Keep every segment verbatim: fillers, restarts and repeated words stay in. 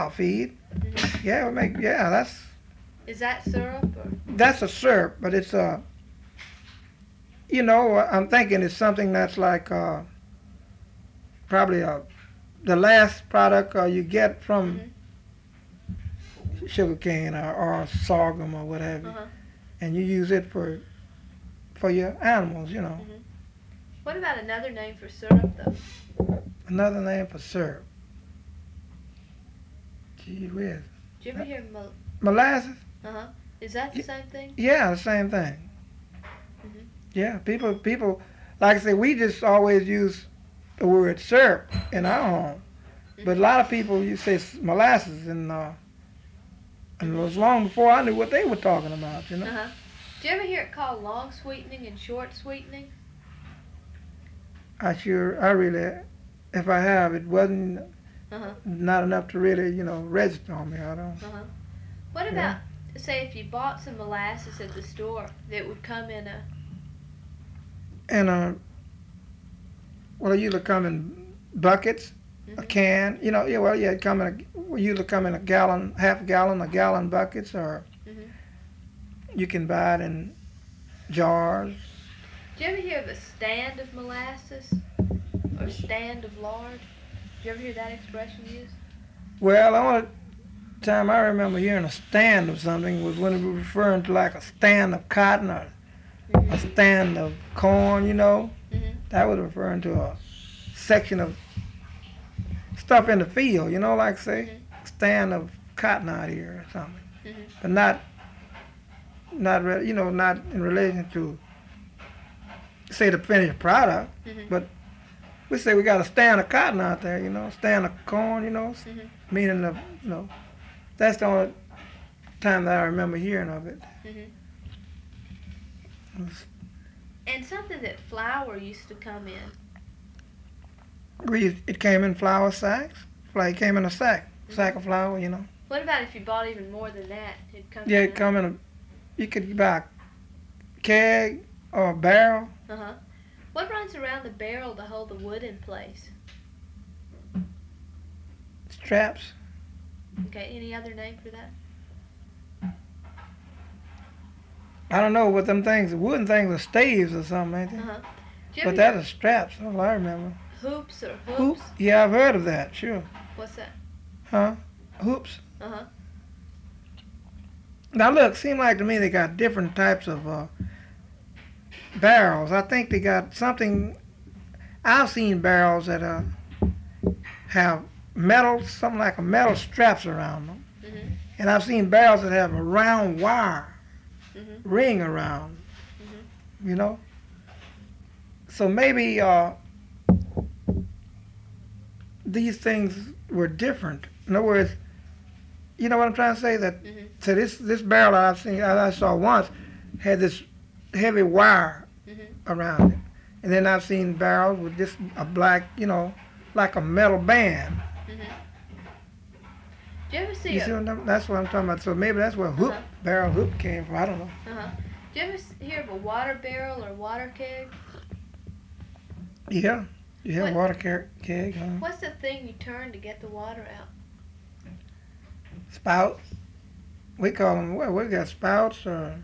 cow feed. Mm-hmm. Yeah, we make. Yeah, that's. Is that syrup or? That's a syrup, but it's a. You know, I'm thinking it's something that's like uh, probably a, the last product uh, you get from mm-hmm. sugarcane or, or sorghum or whatever, uh-huh. and you use it for for your animals, you know. Mm-hmm. What about another name for syrup, though? Another name for syrup. Gee whiz. Did you ever hear mol- molasses? Uh-huh. Is that the same thing? Yeah, the same thing. Mm-hmm. Yeah, people, people, like I say, we just always use the word syrup in our home. Mm-hmm. But a lot of people, you say molasses, and, uh, and it was long before I knew what they were talking about, you know? Uh-huh. Did you ever hear it called long sweetening and short sweetening? I sure, I really, if I have, it wasn't uh-huh. not enough to really, you know, register on me. I don't. Uh-huh. What about, yeah. say, if you bought some molasses at the store that would come in a... In a, well, it usually come in buckets, mm-hmm. a can, you know, yeah, well, yeah, it come in a, well, usually come in a gallon, half a gallon, a gallon buckets, or mm-hmm. you can buy it in jars. Did you ever hear of a stand of molasses or stand of lard? Did you ever hear that expression used? Well, the only time I remember hearing a stand of something was when it was referring to like a stand of cotton or mm-hmm. a stand of corn, you know. Mm-hmm. That was referring to a section of stuff in the field, you know, like say, mm-hmm. stand of cotton out here or something. Mm-hmm. But not, not re- you know, not in relation to say the finished product, mm-hmm. but we say we got a stand of cotton out there, you know, stand of corn, you know, mm-hmm. meaning the, you know, that's the only time that I remember hearing of it. Mm-hmm. it and something that flour used to come in. We, it came in flour sacks. Like it came in a sack, mm-hmm. sack of flour, you know. What about if you bought even more than that? It'd come yeah, in it'd come in a, you could buy a keg or a barrel. Uh-huh. What runs around the barrel to hold the wood in place? Straps. Okay, any other name for that? I don't know what them things, wooden things are staves or something, ain't they? Uh-huh. But that is straps, that's all I remember. Hoops or hoops? Hoops? Yeah, I've heard of that, sure. What's that? Huh? Hoops. Uh-huh. Now look, seem like to me they got different types of uh, barrels. I think they got something, I've seen barrels that uh, have metal, something like a metal straps around them. Mm-hmm. And I've seen barrels that have a round wire mm-hmm. ring around, mm-hmm. you know? So maybe uh, these things were different. In other words, you know what I'm trying to say? That mm-hmm. so this this barrel that I've seen, I saw once, had this heavy wire mm-hmm. around it, and then I've seen barrels with just a black, you know, like a metal band. Mm-hmm. Do you ever see? You a, see what I'm, that's what I'm talking about. So maybe that's where hoop uh-huh. barrel hoop came from. I don't know. Uh-huh. Do you ever hear of a water barrel or water keg? Yeah, yeah, what, water keg. keg huh? What's the thing you turn to get the water out? Spout. We call them, what, we got spouts or...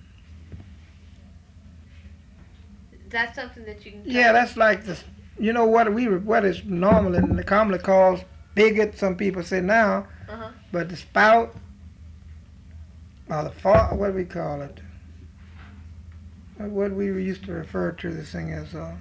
That's something that you can... Yeah, that's like the, you know what we, what is normally, commonly called bigot, some people say now, uh-huh. but the spout, or the fa- what do we call it? What we used to refer to this thing as, uh,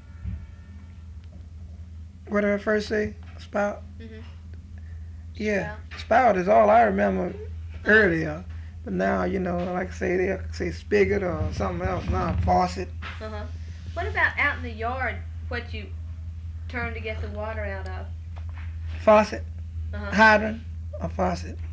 what did I first say? Spout? Mm-hmm. Yeah, spout. spout is all I remember earlier, but now, you know, like I say, they say spigot or something else now, faucet. Uh-huh. What about out in the yard, what you turn to get the water out of? Faucet, uh-huh. hydrant, or faucet.